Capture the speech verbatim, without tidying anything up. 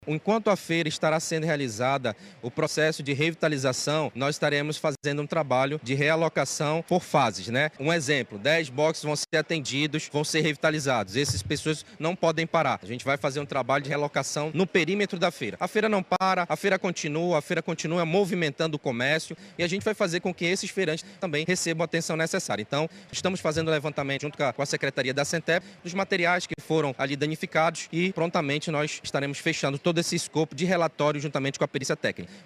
Enquanto a feira estará sendo realizada, o processo de revitalização, nós estaremos fazendo um trabalho de realocação por fases, né? Um exemplo, dez boxes vão ser atendidos, vão ser revitalizados. Essas pessoas não podem parar. A gente vai fazer um trabalho de realocação no perímetro da feira. A feira não para, a feira continua, a feira continua movimentando o comércio e a gente vai fazer com que esses feirantes também recebam a atenção necessária. Então, estamos fazendo o levantamento junto com a Secretaria da Sentep dos materiais que foram ali danificados e prontamente nós estaremos fechando todo esse escopo de relatório juntamente com a perícia técnica.